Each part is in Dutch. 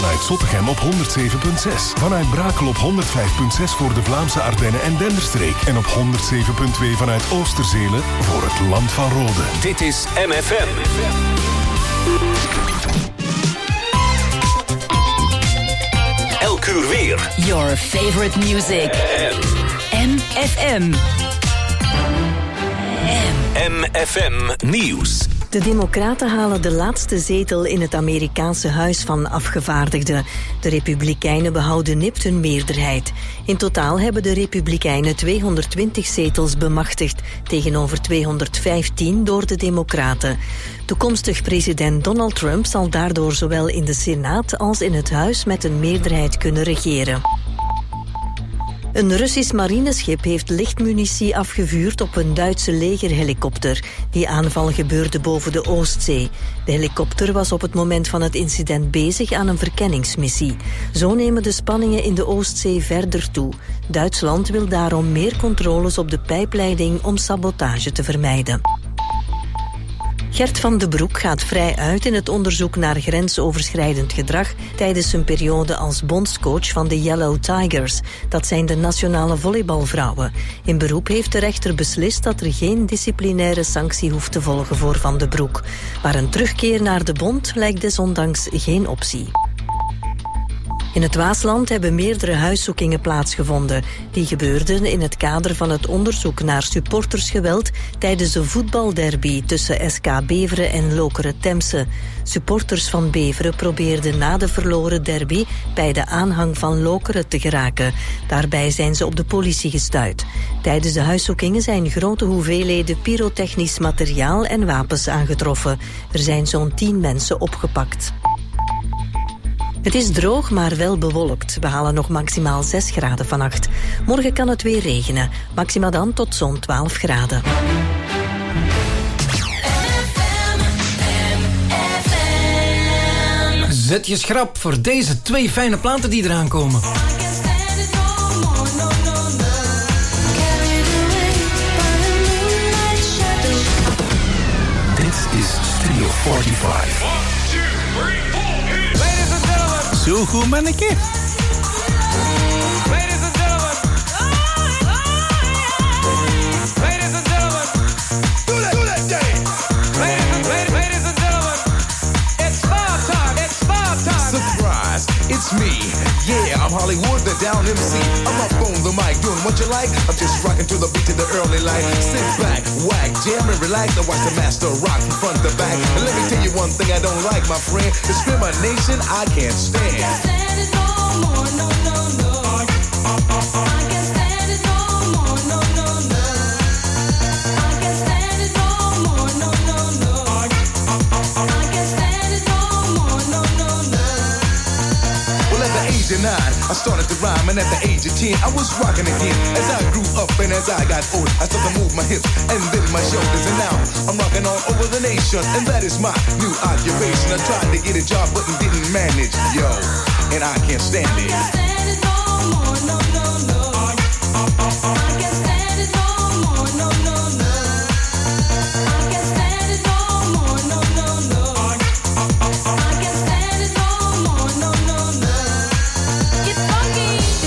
Vanuit Zottegem op 107.6. Vanuit Brakel op 105.6 voor de Vlaamse Ardennen en Denderstreek. En op 107.2 vanuit Oosterzelen voor het Land van Rode. Dit is MFM. Elk uur weer. Your favorite music. MFM. MFM Nieuws. De Democraten halen de laatste zetel in het Amerikaanse Huis van Afgevaardigden. De Republikeinen behouden nipt hun meerderheid. In totaal hebben de Republikeinen 220 zetels bemachtigd, tegenover 215 door de Democraten. Toekomstig president Donald Trump zal daardoor zowel in de Senaat als in het Huis met een meerderheid kunnen regeren. Een Russisch marineschip heeft lichtmunitie afgevuurd op een Duitse legerhelikopter. Die aanval gebeurde boven de Oostzee. De helikopter was op het moment van het incident bezig aan een verkenningsmissie. Zo nemen de spanningen in de Oostzee verder toe. Duitsland wil daarom meer controles op de pijpleiding om sabotage te vermijden. Gert van de Broek gaat vrij uit in het onderzoek naar grensoverschrijdend gedrag tijdens zijn periode als bondscoach van de Yellow Tigers. Dat zijn de nationale volleybalvrouwen. In beroep heeft de rechter beslist dat er geen disciplinaire sanctie hoeft te volgen voor Van de Broek. Maar een terugkeer naar de bond lijkt desondanks geen optie. In het Waasland hebben meerdere huiszoekingen plaatsgevonden. Die gebeurden in het kader van het onderzoek naar supportersgeweld tijdens de voetbalderby tussen SK Beveren en Lokeren Temse. Supporters van Beveren probeerden na de verloren derby bij de aanhang van Lokeren te geraken. Daarbij zijn ze op de politie gestuit. Tijdens de huiszoekingen zijn grote hoeveelheden pyrotechnisch materiaal en wapens aangetroffen. Er zijn zo'n 10 mensen opgepakt. Het is droog, maar wel bewolkt. We halen nog maximaal 6 graden vannacht. Morgen kan het weer regenen. Maxima dan tot zo'n 12 graden. Zet je schrap voor deze 2 fijne platen die eraan komen. Dit is Studio 45. Zo goed, manneke. Ladies and gentlemen. Ladies and gentlemen. Do that day. Ladies and gentlemen. It's star time. It's star time. Surprise, it's me. Yeah, I'm Hollywood, the down MC. I'm up on the mic, doing what you like. I'm just rocking to the beat to the early light. Sit back, whack, jam and relax. Now watch the master rock from front to back. And let me tell you one thing I don't like, my friend. Discrimination I can't stand. I can't stand it no more, no, no, no. I can't stand it no more, no, no, no. I can't stand it no more, no, no, no. I can't stand it no more, no, no, no. Well, at the age of 9, I started to rhyme, and at the age of 10, I was rocking again. As I grew up and as I got old, I started to move my hips and then my shoulders, and now I'm rocking all over the nation, and that is my new occupation. I tried to get a job, but didn't manage, yo, and I can't stand it. I can't stand it no more, no, no, no. I can't stand it no more, no, no, no. I can't stand it no more, no, no, no. I can't stand it no more, no, no, no. Get funky.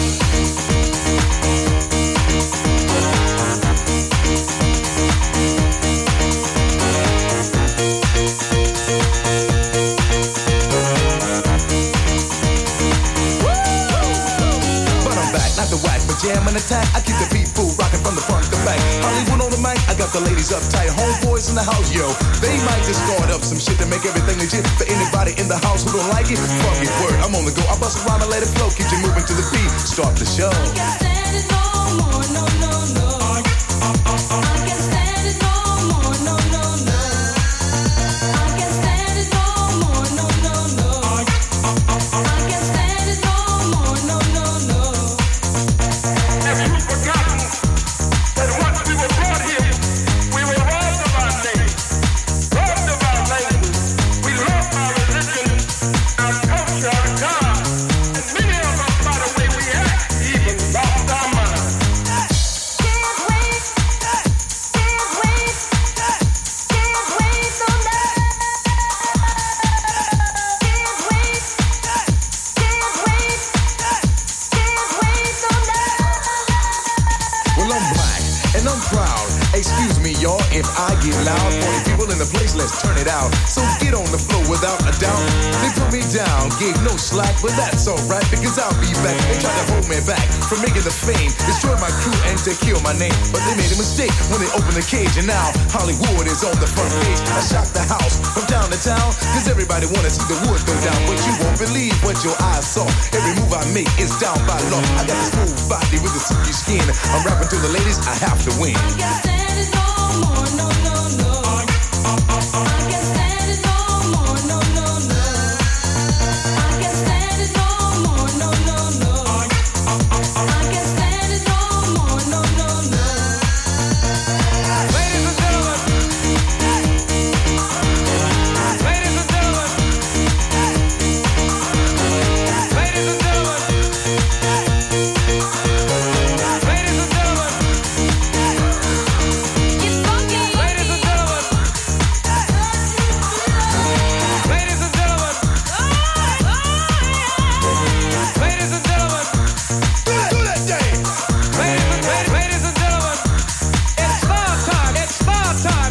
But I'm back, not the whack, but jam and attack. I keep the people rocking from the front to back. Hollywood on the mic, I got the ladies uptight. Homeboys in the house, yo. They might just start up some shit to make everything legit. For anybody in the house who don't like it, fuck it, word. I'm on the go. I bust a rhyme and let it flow. Keep you moving to the beat. Start the show. I can't stand it no more, no, no, no. I can't stand it no more, no, no, no. I can't stand it no more, no, no, no. I can't stand it no more, no, no, no. Have you forgotten that once we were brought here, we were robbed of our name, robbed of our language, we lost our religion, our culture, our God, and many of us, by the way we act, even lost our minds. Can't wait if I get loud. 40 people in the place, let's turn it out. So get on the floor without a doubt. They put me down, gave no slack, but that's alright because I'll be back. They tried to hold me back from making the fame, destroy my crew and to kill my name. But they made a mistake when they opened the cage, and now Hollywood is on the front page. I shocked the house from town to town, cause everybody wanna see the wood go down. But you won't believe what your eyes saw. Every move I make is down by law. I got this smooth body with a silky skin. I'm rapping to the ladies, I have to win. I can't stand it no more, no, no, no. I can't stand it no more, no, no, no. I can't stand it no more, no, no, no. I can't stand it no more, no, no, no. Ladies and gentlemen. Ladies and gentlemen. Ladies and gentlemen. Ladies and gentlemen. It's funky. Ladies and gentlemen. Ladies and gentlemen. Ladies and gentlemen. Do that thing. Ladies and gentlemen. It's bar time. It's bar time.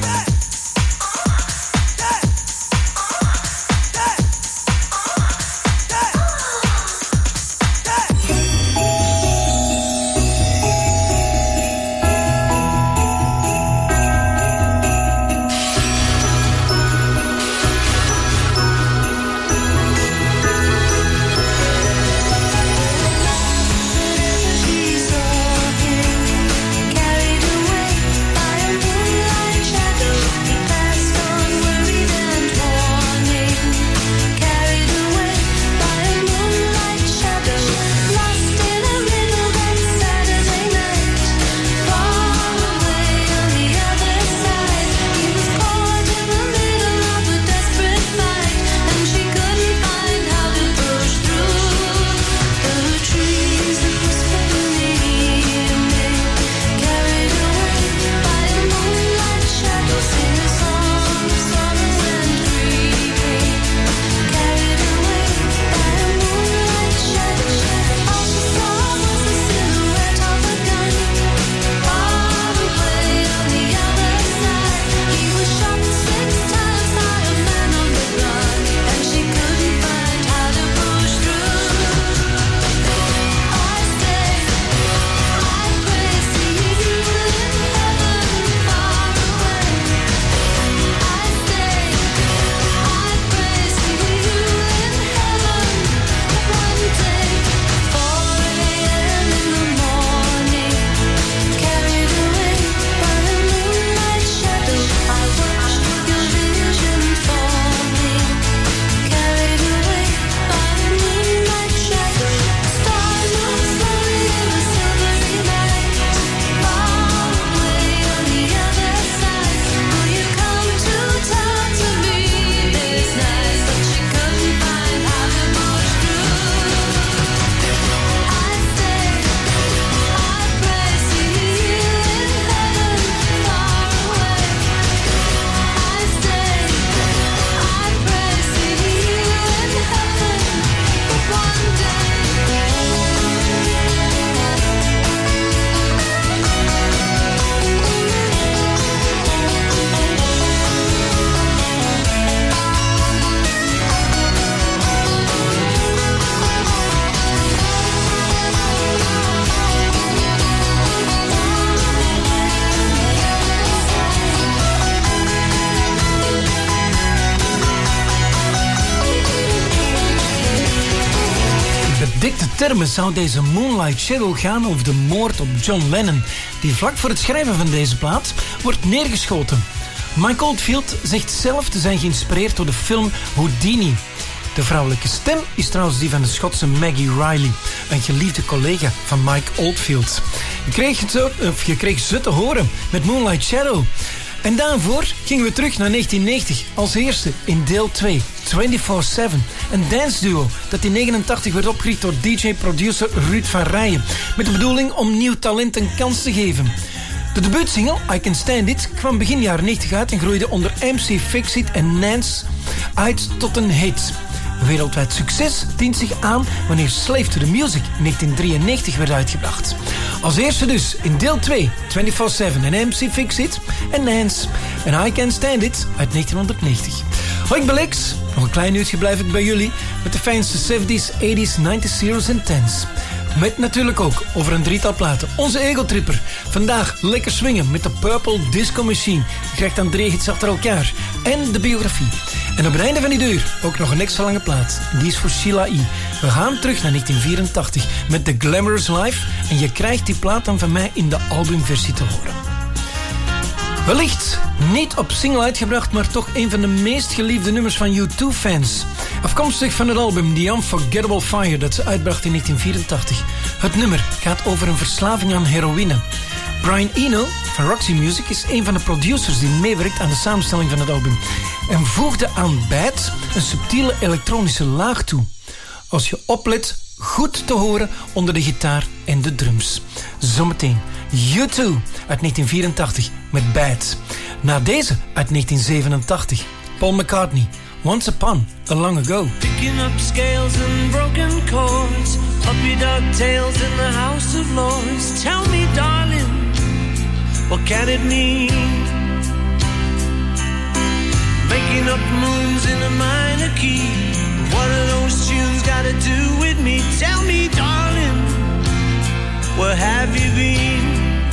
She's walking, carried away by a moonlight shadow. He passed on worried and warning, carried away by a moonlight shadow. Lost in a riddle that Saturday night, far away on the other side. He was caught in the middle of a desperate fight, and she couldn't find how to push through the trees that whispered in the evening. Carried away by a moonlight shadow, sing a song of sorrow and grieving. Carried away by a moonlight shadow. All she saw was the silhouette of a gun, far away on the other side. He was shot 6 times by a man on the run, and she couldn't find how to push through. I stay, I pray, see you in heaven, far away. I stay, I pray, see you in heaven, one day. 4 a.m. in the morning, carried away by a moonlight shadow. I watched your vision forming, carried away by a moonlight shadow. Stars move slowly in the silvery night, far away on the other side. Will you come to talk to me this night? But she couldn't find how to push through. I stay, I pray, see you in heaven, far away. I stay, I pray, see you in heaven, but one day. In bedikte termen zou deze Moonlight Shadow gaan over de moord op John Lennon, die vlak voor het schrijven van deze plaat wordt neergeschoten. Mike Oldfield zegt zelf te zijn geïnspireerd door de film Houdini. De vrouwelijke stem is trouwens die van de Schotse Maggie Riley, een geliefde collega van Mike Oldfield. Je kreeg ze te horen met Moonlight Shadow. En daarvoor gingen we terug naar 1990 als eerste in deel 2, 24/7. Een dance duo dat in 1989 werd opgericht door DJ-producer Ruud van Rijen, met de bedoeling om nieuw talent een kans te geven. De debuutsingle I Can Stand It kwam begin jaren 90 uit en groeide onder MC Fixit en Nance uit tot een hit. Wereldwijd succes dient zich aan wanneer Slave to the Music in 1993 werd uitgebracht. Als eerste dus in deel 2, 24/7 en MC Fix It en Nance en I Can't Stand It uit 1990. Hoi, ik ben Lex. Nog een klein uurtje blijf ik bij jullie met de fijnste 70s, 80s, 90s, zeros en 10s. Met natuurlijk ook over een drietal platen. Onze Ego-tripper. Vandaag lekker swingen met de Purple Disco Machine. Je krijgt dan 3 hits achter elkaar. En de biografie. En op het einde van die uur ook nog een extra lange plaat. Die is voor Sheila E. We gaan terug naar 1984 met The Glamorous Life. En je krijgt die plaat dan van mij in de albumversie te horen. Wellicht niet op single uitgebracht, maar toch een van de meest geliefde nummers van U2-fans. Afkomstig van het album The Unforgettable Fire dat ze uitbracht in 1984. Het nummer gaat over een verslaving aan heroïne. Brian Eno van Roxy Music is een van de producers die meewerkt aan de samenstelling van het album. En voegde aan Bad een subtiele elektronische laag toe. Als je oplet, goed te horen onder de gitaar en de drums. Zometeen U2 uit 1984 met Bad. Na deze uit 1987 Paul McCartney, Once Upon a Long Ago. Picking up scales and broken chords, puppy dog tails in the House of Lords. Tell me, darling, what can it mean? Making up moons in a minor key. What are those tunes got to do with me? Tell me, darling, where have you been?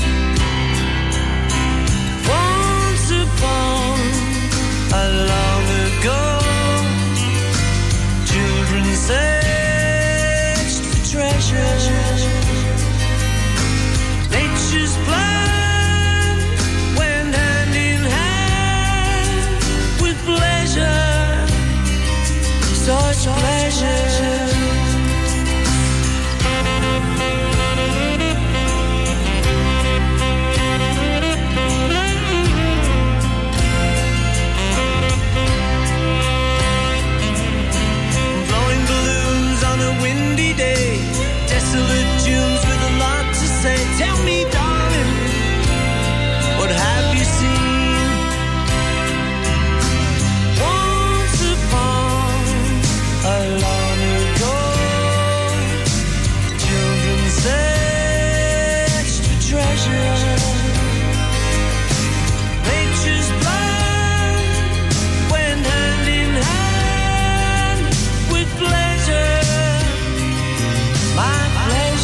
Once upon a long ago, children searched for treasure. Nature's plan went hand in hand with pleasure, such pleasure. Windy day, desolate dunes with a lot to say. Tell me, darling, what have you seen? Once upon a long ago, children searched for treasure. Nature's plan went hand in hand with pleasure. My pleasure.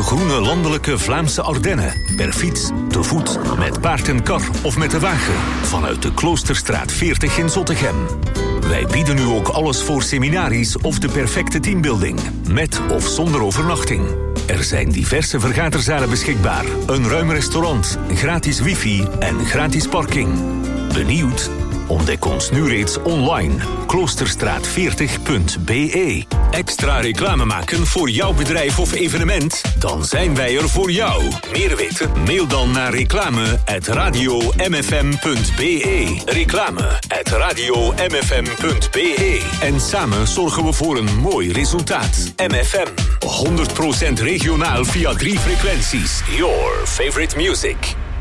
groene landelijke Vlaamse Ardennen. Per fiets, te voet, met paard en kar of met de wagen. Vanuit de Kloosterstraat 40 in Zottegem. Wij bieden u ook alles voor seminaries of de perfecte teambuilding. Met of zonder overnachting. Er zijn diverse vergaderzalen beschikbaar. Een ruim restaurant, gratis wifi en gratis parking. Benieuwd? Ontdek ons nu reeds online. Kloosterstraat40.be. Extra reclame maken voor jouw bedrijf of evenement? Dan zijn wij er voor jou. Meer weten? Mail dan naar reclame@radiomfm.be. Reclame@radiomfm.be. En samen zorgen we voor een mooi resultaat. MFM. 100% regionaal via 3 frequenties. Your favorite music.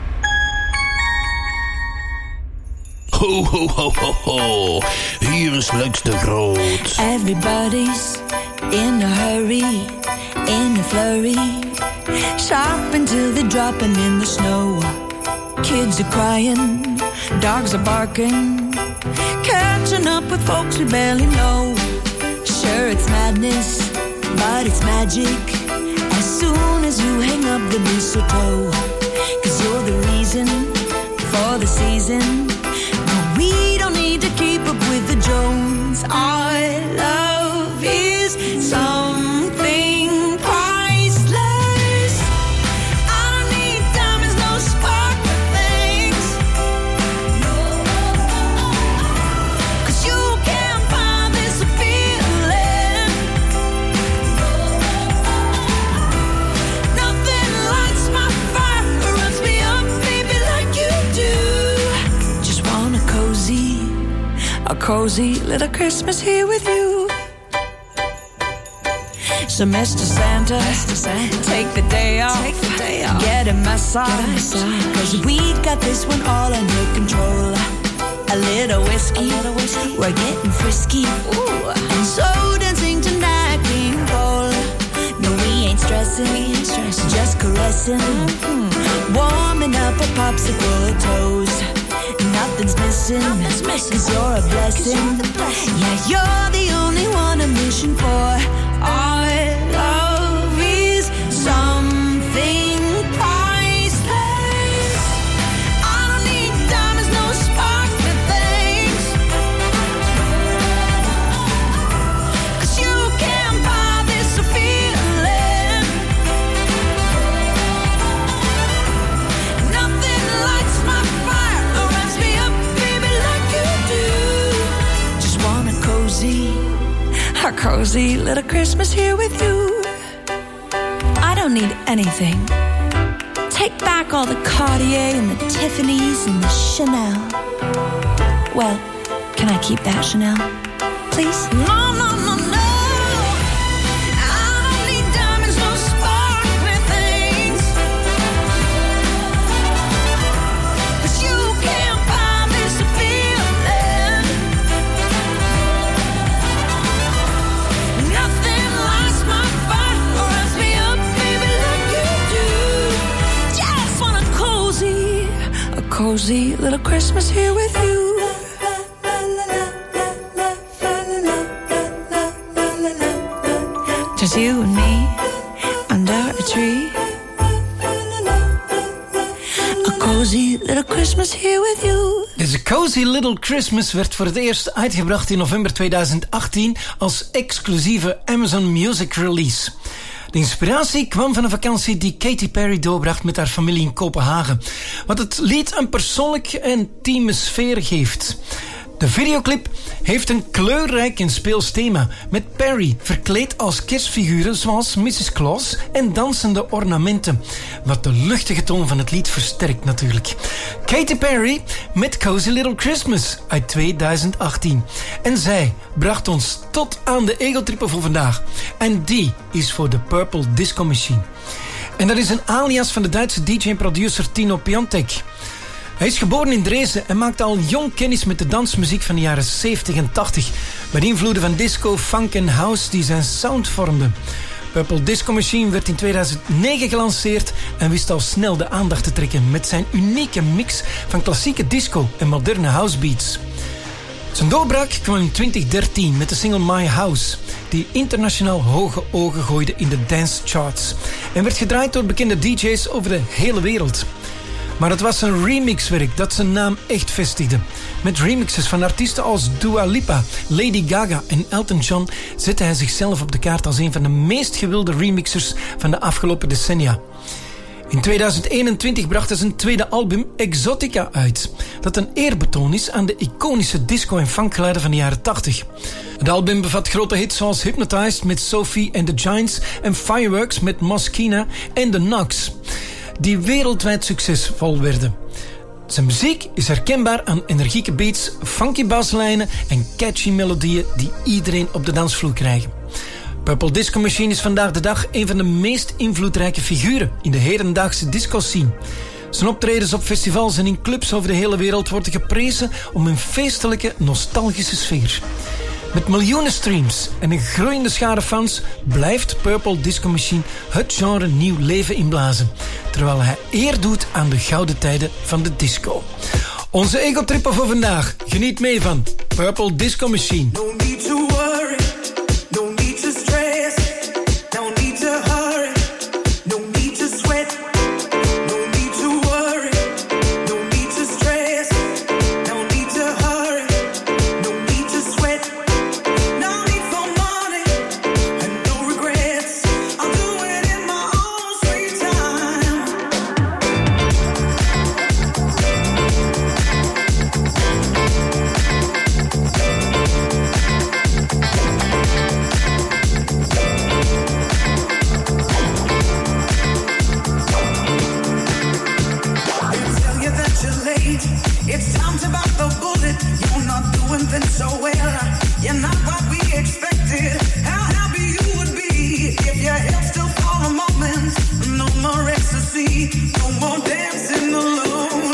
Ho, ho, ho, ho, ho. Hier is Lex de Groot. Everybody's in a hurry, in a flurry. Shop until they're dropping in the snow. Kids are crying, dogs are barking. Catching up with folks we barely know. Sure, it's madness, but it's magic. As soon as you hang up the mistletoe. 'Cause you're the reason for the season. We don't need to keep up with the Jones. Our love is something priceless. I don't need diamonds, no sparkle things. 'Cause you can't buy this feeling. Nothing lights my fire or runs me up, baby, like you do. Just want a cozy little Christmas here with you. So Mr. Santa, take the day off, get a massage, 'cause we got this one all under control. A little whiskey, we're getting frisky. Ooh. And so dancing tonight, King Cole. No, we ain't stressing, just caressing. Warming up a popsicle toes. Nothing's missing, 'cause you're a blessing. Yeah, you're the only one I'm wishing for. Our love is something priceless. I don't need diamonds, no sparkly things. 'Cause you can't buy this feeling. Nothing lights my fire or runs me up, baby, like you do. Just want a cozy little Christmas here with you. I don't need anything. Take back all the Cartier and the Tiffany's and the Chanel. Well, can I keep that Chanel, please? No, no, no, no. I don't need diamonds, no sparkly things. 'Cause you can't buy this feeling. Nothing lights my fire or runs me up, baby, like you do. Just want a cozy little Christmas here with you. Just you and me under a tree. A cozy little Christmas here with you. Deze Cozy Little Christmas werd voor het eerst uitgebracht in november 2018 als exclusieve Amazon Music release. De inspiratie kwam van een vakantie die Katy Perry doorbracht met haar familie in Kopenhagen, wat het lied een persoonlijke en intieme sfeer geeft. De videoclip heeft een kleurrijk en speels thema, met Perry verkleed als kerstfiguren zoals Mrs. Claus en dansende ornamenten, wat de luchtige toon van het lied versterkt natuurlijk. Katy Perry met Cozy Little Christmas uit 2018. En zij bracht ons tot aan de egotrippen voor vandaag. En die is voor de Purple Disco Machine. En dat is een alias van de Duitse DJ en producer Tino Piontek. Hij is geboren in Dresden en maakte al jong kennis met de dansmuziek van de jaren 70 en 80, met invloeden van disco, funk en house die zijn sound vormden. Purple Disco Machine werd in 2009 gelanceerd en wist al snel de aandacht te trekken met zijn unieke mix van klassieke disco en moderne housebeats. Zijn doorbraak kwam in 2013 met de single My House, die internationaal hoge ogen gooide in de dance charts. en werd gedraaid door bekende DJ's over de hele wereld. Maar het was zijn remixwerk dat zijn naam echt vestigde. Met remixes van artiesten als Dua Lipa, Lady Gaga en Elton John zette hij zichzelf op de kaart als een van de meest gewilde remixers van de afgelopen decennia. In 2021 bracht hij zijn tweede album Exotica uit, dat een eerbetoon is aan de iconische disco- en funkgeluiden van de jaren 80. Het album bevat grote hits zoals Hypnotized met Sophie and the Giants en Fireworks met Moschina en The Knocks, die wereldwijd succesvol werden. Zijn muziek is herkenbaar aan energieke beats, funky baslijnen en catchy melodieën die iedereen op de dansvloer krijgen. Purple Disco Machine is vandaag de dag een van de meest invloedrijke figuren in de hedendaagse disco-scene. Zijn optredens op festivals en in clubs over de hele wereld worden geprezen om een feestelijke, nostalgische sfeer. Met miljoenen streams en een groeiende schare fans blijft Purple Disco Machine het genre nieuw leven inblazen, terwijl hij eer doet aan de gouden tijden van de disco. Onze ego-tripper voor vandaag. Geniet mee van Purple Disco Machine. No need to worry, no need to stress, no need to hurry, no need to sweat, no need to worry, no need to stress, no need to hurry, no need to sweat, no need for money and no regrets. I'll do it in my own sweet time. It's time to bite the bullet. You're not doing things so well. You're not what we expected. How happy you would be if your head still for a moment. No more ecstasy, no more dancing alone.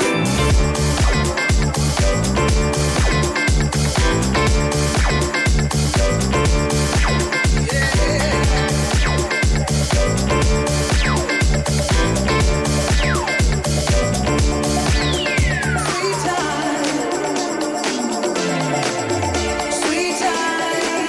Sweet time.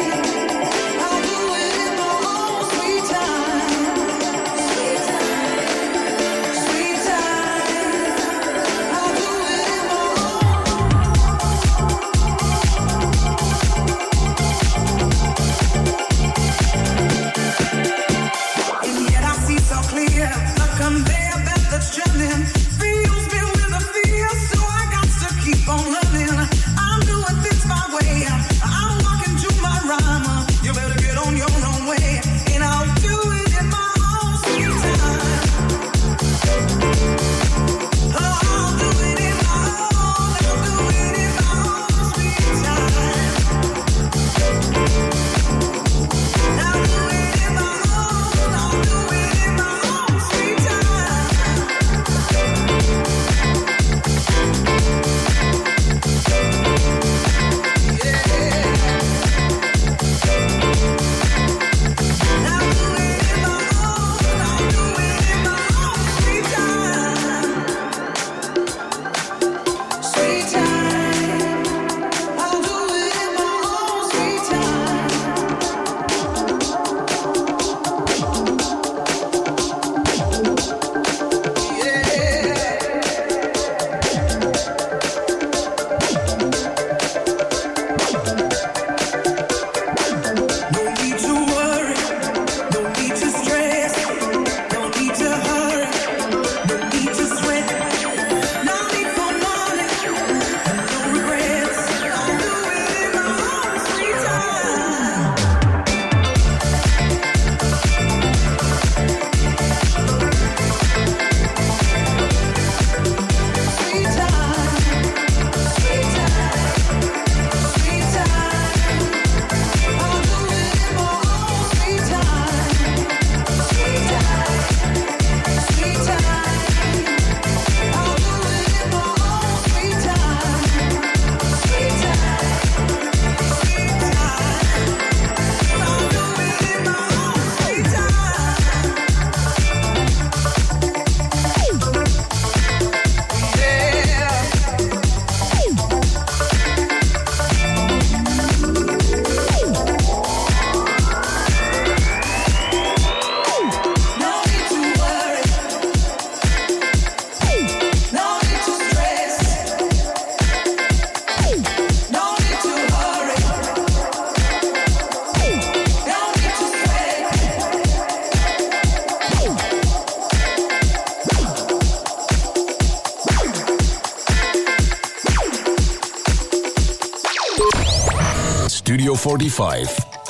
Studio 45.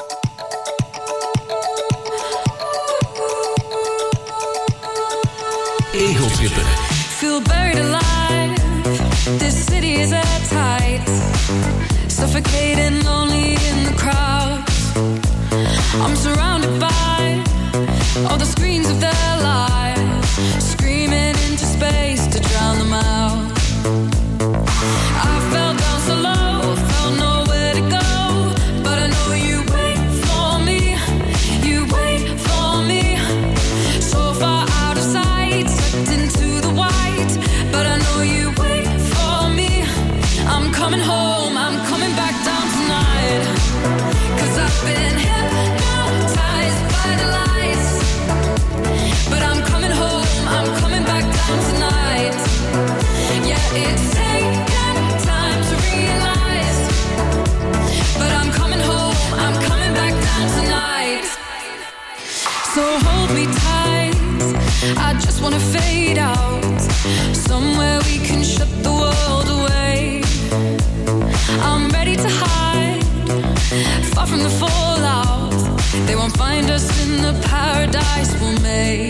Egeltrippen. Feel buried alive. This city is airtight. Suffocating, lonely in the crowd. I'm surrounded by all the screens of their lives, screaming into space to drown them out. I fell down so low, felt nowhere to go, but I know you wait for me, you wait for me. So far out of sight, sucked into the white, but I know you wait for me. I'm coming home, I'm coming back down tonight, 'cause I've been hypnotized by the lights. But I'm coming home, I'm coming back down tonight. Yeah, it's taken time to realize, but I'm coming home, I'm coming back down tonight. So hold me tight, I just wanna fade out, somewhere we can shut the world away. I'm ready to hide, far from the fallout. They won't find us in the paradise we'll make.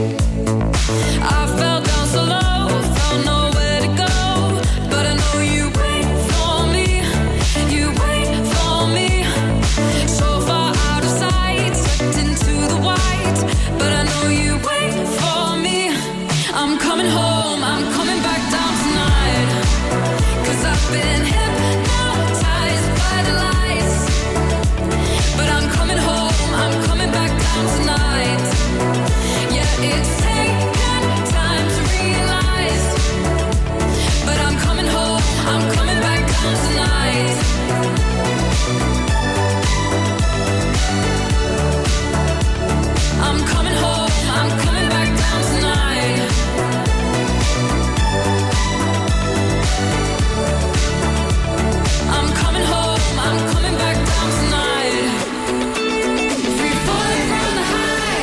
I fell down so low, felt nowhere to go, but I know you wait for me, you wait for me. So far out of sight, sucked into the white, but I know you wait for me. I'm coming home, I'm coming back down tonight, 'cause I've been hypnotized by the lights. But I'm coming home, I'm coming back down tonight. Yeah, it's taken time to realize, but I'm coming home, I'm coming back down tonight. I'm coming home, I'm coming back down tonight. I'm coming home, I'm coming back down tonight. Free falling from the high,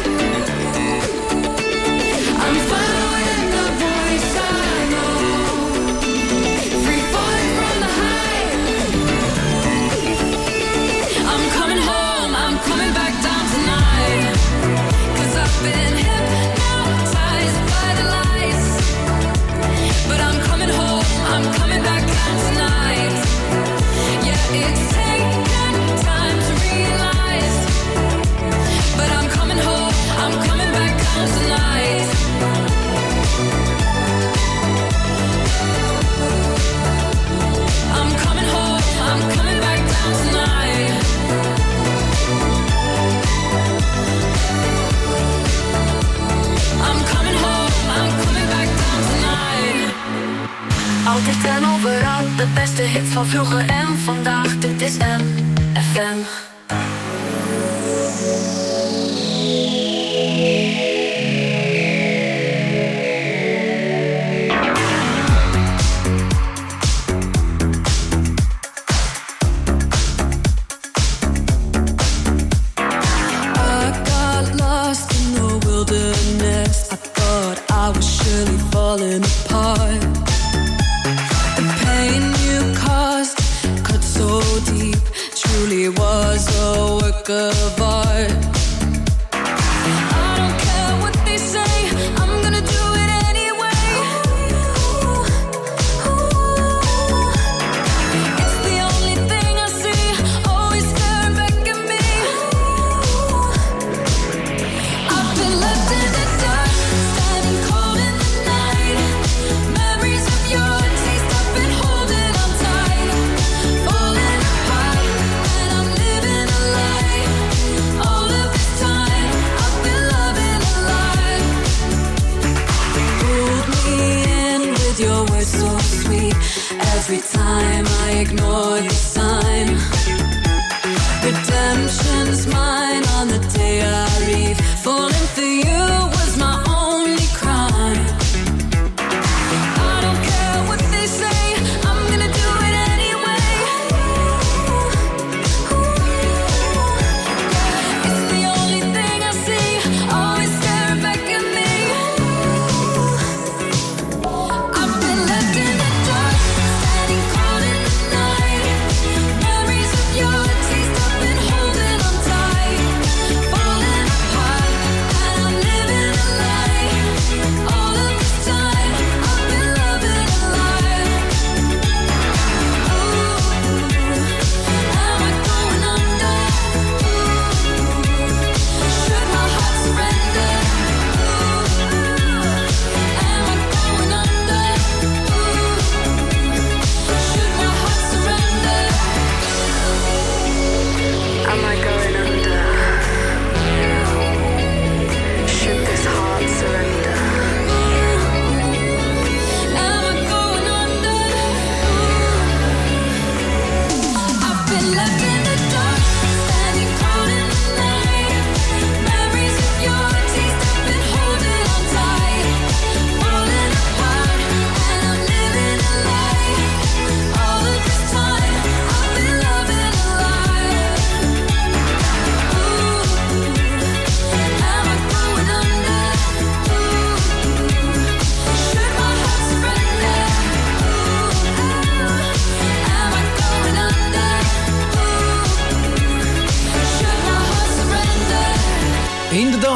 I'm following the voice I know. Free falling from the high, I'm coming home, I'm coming back down tonight, 'cause I've been hypnotized by the lights. But I'm coming home, I'm coming back down tonight. Yeah, it's taken time to realize, but I'm coming home, I'm coming back down tonight. I'm coming home, I'm coming back down tonight. I'm coming home, I'm coming back down tonight. Altijd en overal, de beste hits van vroeger en vandaag. Dit is MFM. I got lost in the wilderness. I thought I was surely falling apart. The pain you caused cut so deep, truly was a work of art. I don't care what they say, I'm gonna do it anyway. It's the only thing I see, always staring back at me. I've been left in the dark, standing cold in the night. Memories of your taste, I've been holding on tight. Falling apart, and I'm living a lie. All of this time, I've been loving a lie. Pulled me in with your words so sweet. Every time I ignore the sign. Redemption's mine on the day I leave. Falling for you was my only crime. I don't care what they say, I'm gonna do it anyway. It's the only thing I see, always staring back at me. I've been left in the dark, standing cold in the night. Memories of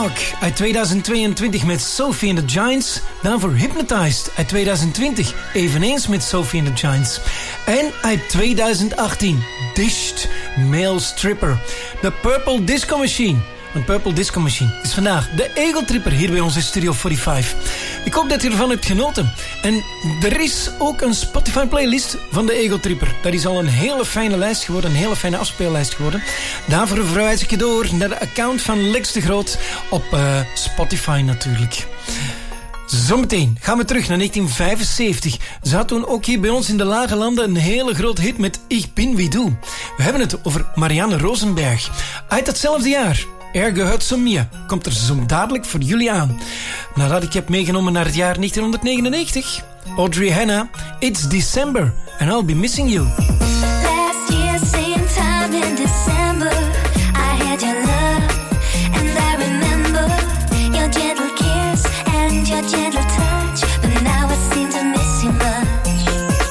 Talk uit 2022 met Sophie and the Giants. Daarvoor Hypnotized uit 2020, eveneens met Sophie and the Giants. En uit 2018 Dished, Male Stripper. The Purple Disco Machine. Een Purple Disco Machine is vandaag de Eagle Tripper hier bij ons in Studio 45. Ik hoop dat je ervan hebt genoten. En er is ook een Spotify playlist van de Eagle Tripper. Dat is al een hele fijne lijst geworden, een hele fijne afspeellijst geworden. Daarvoor verwijs ik je door naar de account van Lex de Groot op Spotify natuurlijk. Zometeen gaan we terug naar 1975. Ze had toen ook hier bij ons in de Lage Landen een hele grote hit met Ich bin wie du. We hebben het over Marianne Rosenberg. Uit datzelfde jaar. Er gehört zu mir komt er zo dadelijk voor jullie aan. Nadat ik heb meegenomen naar het jaar 1999. Audrey Hannah, It's December and I'll be missing you. Last year, same time in December, I had your love, and I remember your gentle kiss and your gentle touch, but now I seem to miss you much.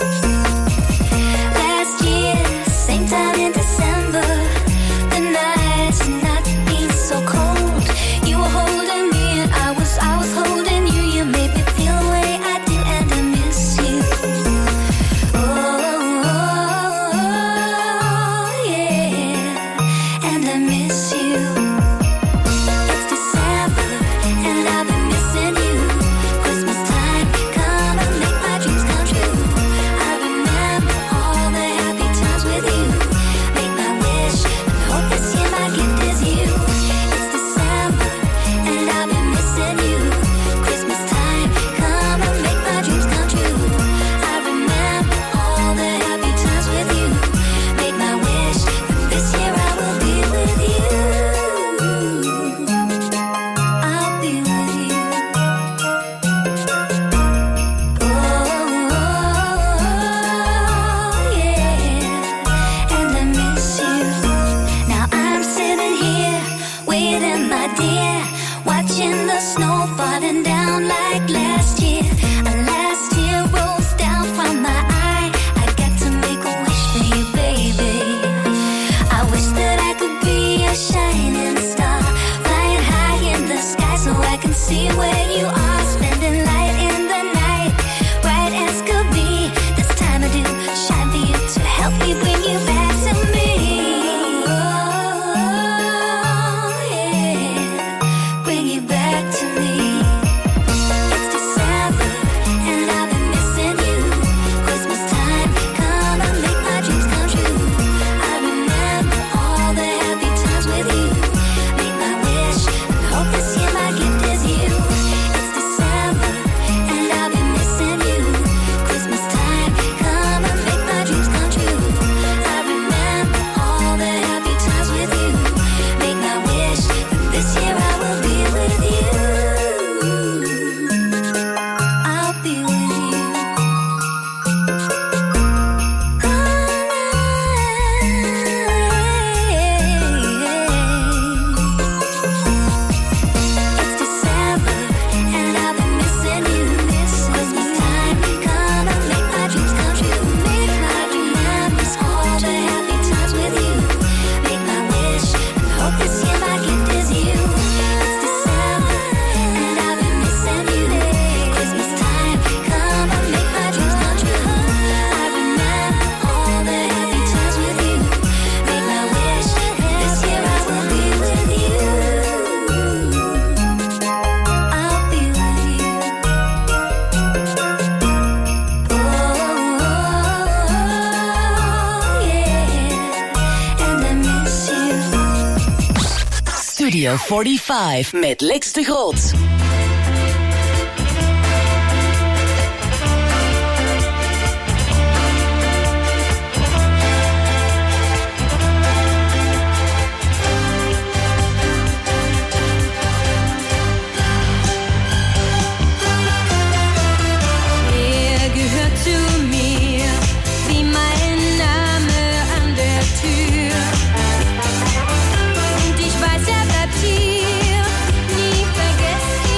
Last year, same time in December, the nights had not been so cold. You were holding me and I was holding you. You made me feel the way I do, and I miss you. Oh, yeah, and I miss you. It's December and I've been missing you. Christmas time, come and make my dreams come true. I remember all the happy times with you. Make my wish and hope this year my gift is you. It's December and I've been missing you. Christmas time, come and make my dreams come true. I remember all the happy times with you. Make my wish that this year I will be with you. I'll be with you. Oh, yeah, and I miss you. Now I'm sitting here waiting, my dear, watching the snow falling down like last year. And last year rolls down from my eye. I got to make a wish for you, baby. I wish that I could be a shining star, flying high in the sky so I can see where you are, spending light in the night, bright as could be. This time I do shine for you to help me bring you back to me. Oh, yeah, bring you back to me. It's December and I've been missing you. Christmas time, come and make my dreams come true. I remember all the happy times with you. Make my wish and hope this year my gift is you. It's December and I've been missing you. Christmas time, come and make my dreams come true. I remember all the happy times with you. Make my wish that this year I will be with you. I'll be with you. It's December and I've been missing you. Christmas time, come and make my dreams come true. Make my remembers all the happy times with you. Make my wish and hope this year my gift is you. It's December and I've been missing you. Christmas time, come and make my dreams come true. I remember all the happy times with you. Make my wish this year I will be with you. I'll be with you. Oh, yeah, and I miss you. Studio 45 met Lex de Groot. Er gehört zu mir, wie mein Name an der Tür. Und ich weiß, er bleibt hier, nie vergesst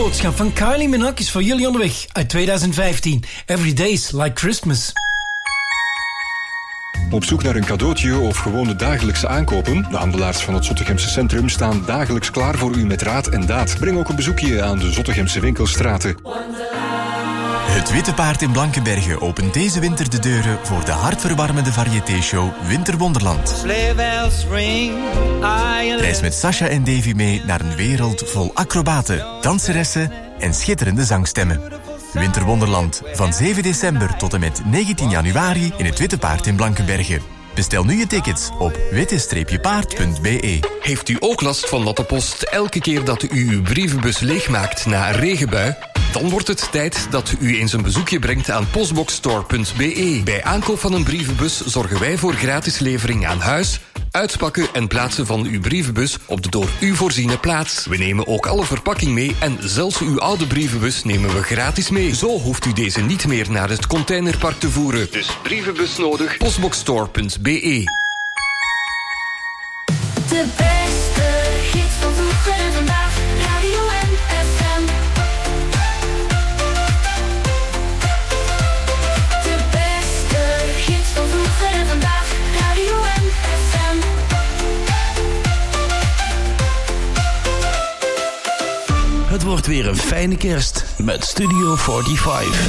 boodschap van Kylie Minogue is voor jullie onderweg uit 2015. Every Day's Like Christmas. Op zoek naar een cadeautje of gewoon de dagelijkse aankopen? De handelaars van het Zottegemse Centrum staan dagelijks klaar voor u met raad en daad. Breng ook een bezoekje aan de Zottegemse winkelstraten. Het Witte Paard in Blankenberge opent deze winter de deuren voor de hartverwarmende variété-show Winterwonderland. Reis met Sasha en Davy mee naar een wereld vol acrobaten, danseressen en schitterende zangstemmen. Winterwonderland, van 7 december tot en met 19 januari in het Witte Paard in Blankenberge. Bestel nu je tickets op witte-paard.be. Heeft u ook last van natte post elke keer dat u uw brievenbus leegmaakt na een regenbui? Dan wordt het tijd dat u eens een bezoekje brengt aan postboxstore.be. Bij aankoop van een brievenbus zorgen wij voor gratis levering aan huis, uitpakken en plaatsen van uw brievenbus op de door u voorziene plaats. We nemen ook alle verpakking mee en zelfs uw oude brievenbus nemen we gratis mee. Zo hoeft u deze niet meer naar het containerpark te voeren. Dus brievenbus nodig, postboxstore.be. De beste hits van vroeger en vandaag, Radio en FM. De beste hits van vroeger en vandaag, Radio en FM. Het wordt weer een fijne kerst met Studio 45.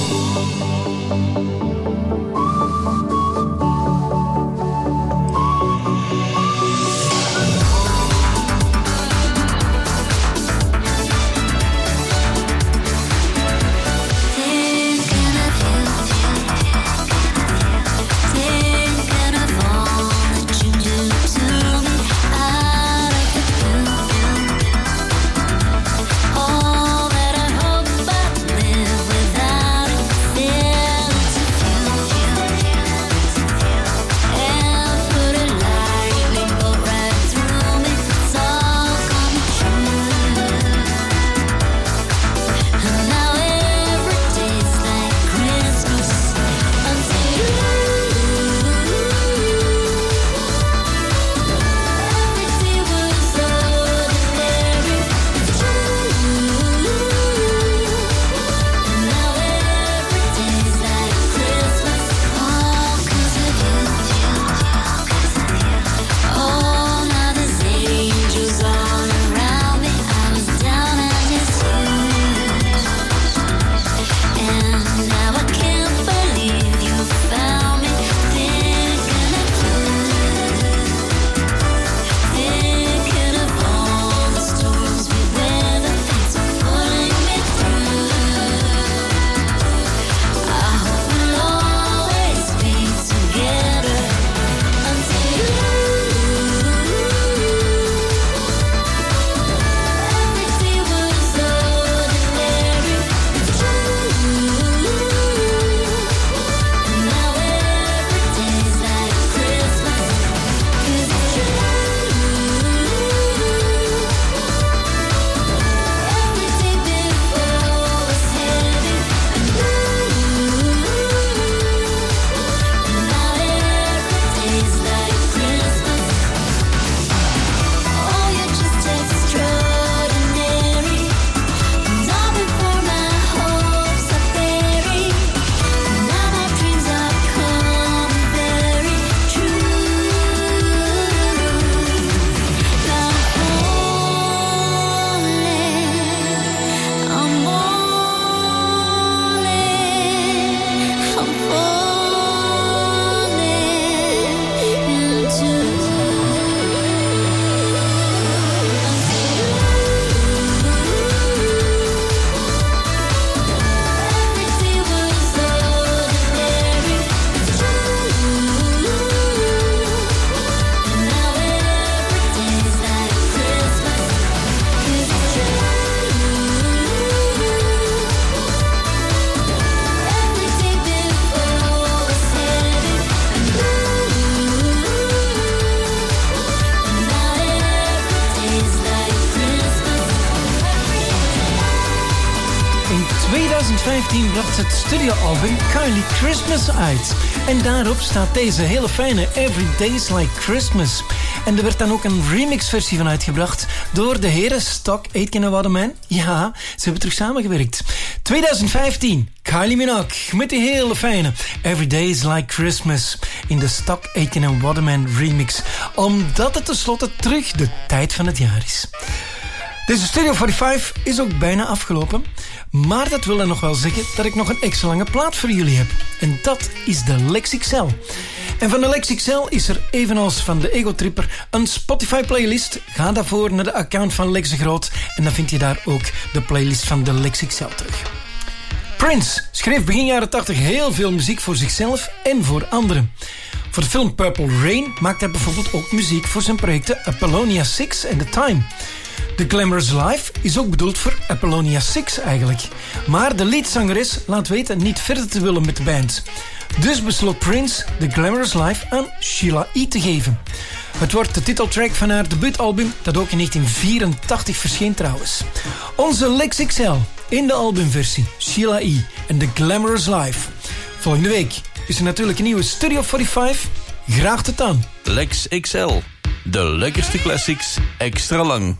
All that I hope but live without In 2015 bracht het studioalbum Kylie Christmas uit. En daarop staat deze hele fijne Every Day's Like Christmas. En er werd dan ook een remixversie van uitgebracht door de heren Stock, Aitken en Waterman. Ja, ze hebben terug samengewerkt. 2015, Kylie Minogue met die hele fijne Every Day is Like Christmas in de Stock, Aitken en Waterman remix. Omdat het tenslotte terug de tijd van het jaar is. Deze Studio 45 is ook bijna afgelopen. Maar dat wil dan nog wel zeggen dat ik nog een extra lange plaat voor jullie heb. En dat is de Lex XL. En van de Lex XL is er evenals van de Ego Tripper een Spotify playlist. Ga daarvoor naar de account van Lex de Groot. En dan vind je daar ook de playlist van de Lex XL terug. Prince schreef begin jaren 80 heel veel muziek voor zichzelf en voor anderen. Voor de film Purple Rain maakte hij bijvoorbeeld ook muziek voor zijn projecten Apollonia 6 en The Time. The Glamorous Life is ook bedoeld voor Apollonia 6 eigenlijk. Maar de leadzangeres laat weten niet verder te willen met de band. Dus besloot Prince The Glamorous Life aan Sheila E. te geven. Het wordt de titeltrack van haar debuutalbum dat ook in 1984 verscheen trouwens. Onze Lex XL in de albumversie Sheila E. en The Glamorous Life. Volgende week is er natuurlijk een nieuwe Studio 45. Graag tot dan. Lex XL. De lekkerste classics extra lang.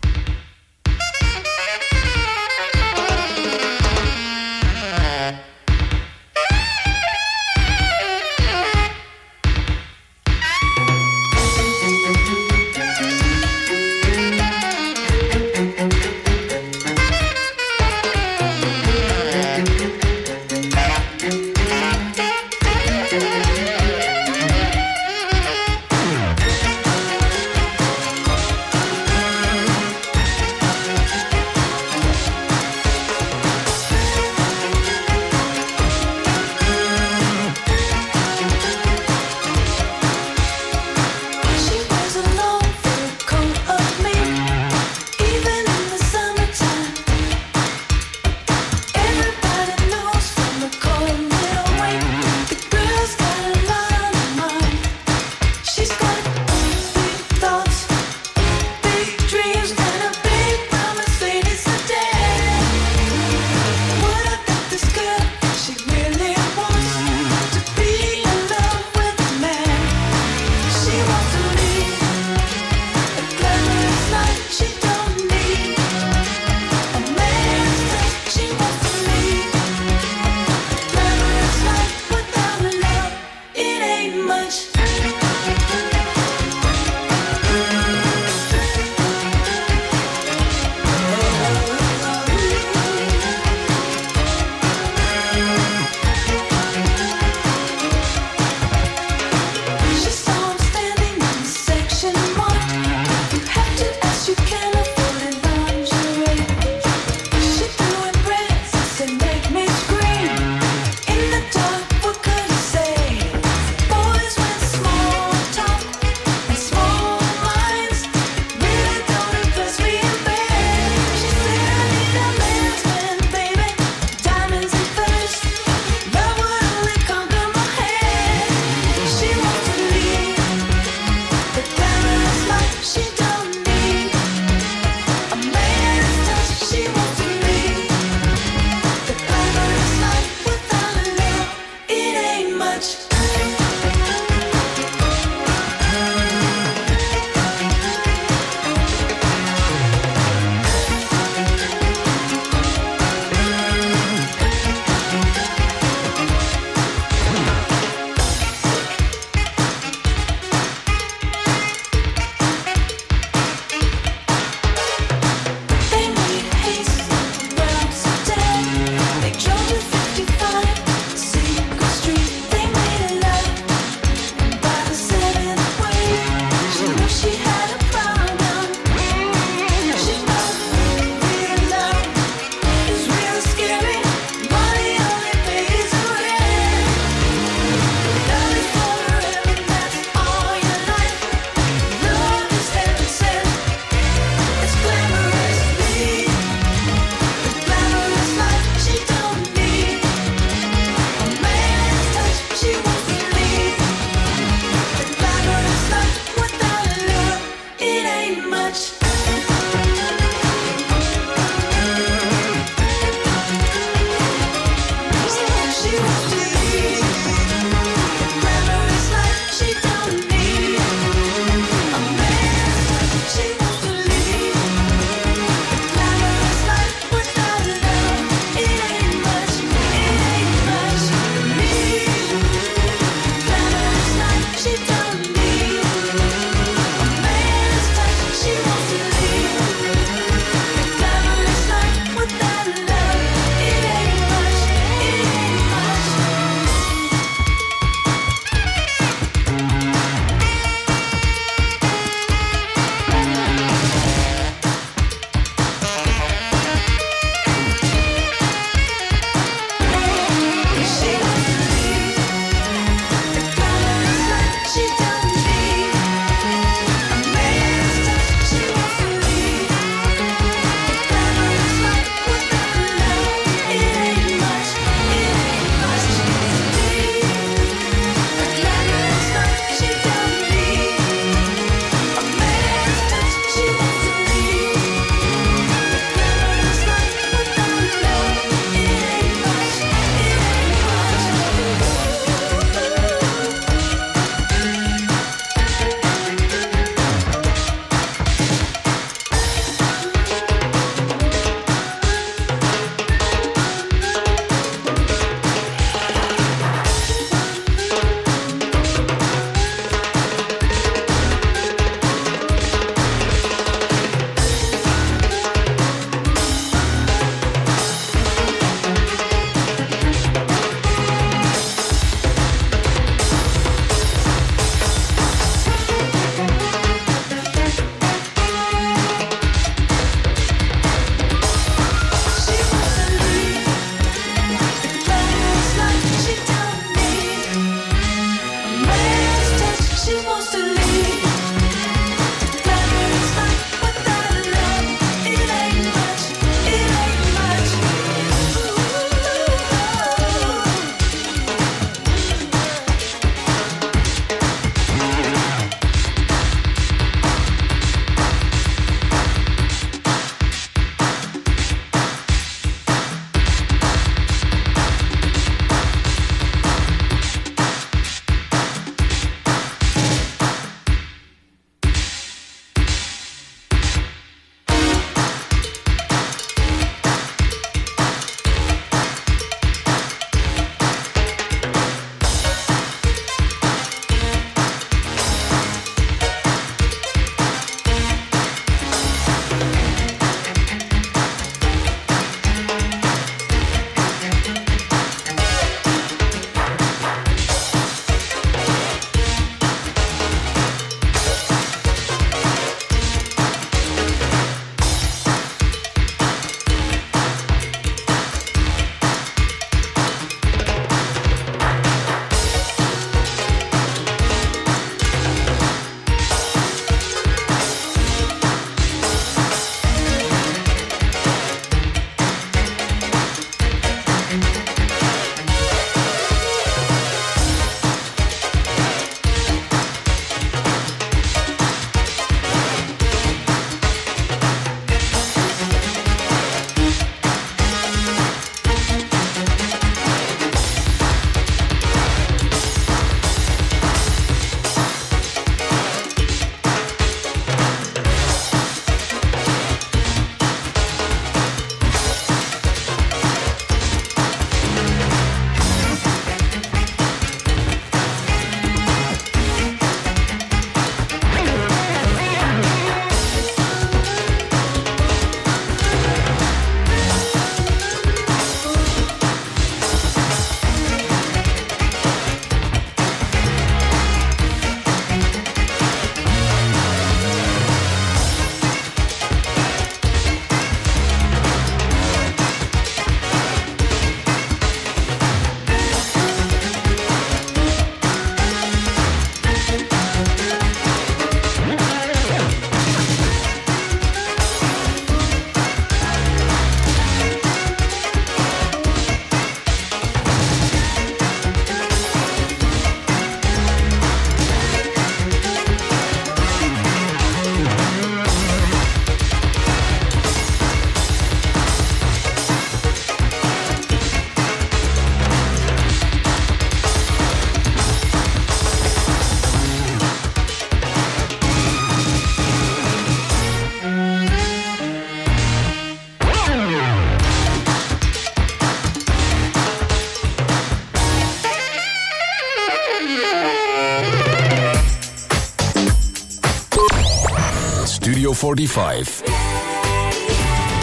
45.